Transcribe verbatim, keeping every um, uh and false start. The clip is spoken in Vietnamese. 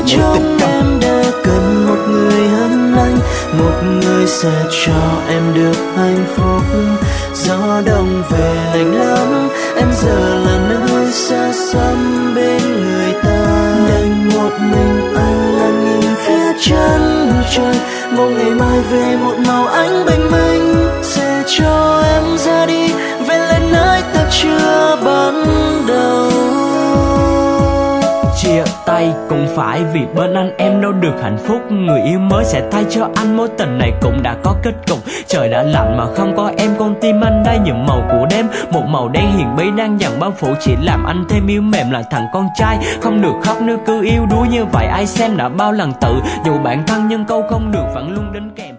trong em đã cần một người hơn anh, một người sẽ cho em được hạnh phúc. Gió đông về lạnh lắm, em giờ là nơi xa xăm bên người ta. Đành một mình anh lặng nhìn phía chân trời, mong ngày mai về một màu ánh bình minh. Sẽ cho em ra đi về lại nơi ta chưa bắt đầu. Chia tay cũng phải vì bên anh em đâu được hạnh phúc. Người yêu mới sẽ thay cho anh, mối tình này cũng đã có kết cục. Trời đã lạnh mà không có em, con tim anh đây những màu của đêm. Một màu đen hiền bí đang dần bao phủ, chỉ làm anh thêm yếu mềm là thằng con trai. Không được khóc nếu cứ yêu đuối như vậy, ai xem đã bao lần tự. Dù bản thân nhưng câu không được vẫn luôn đến kèm.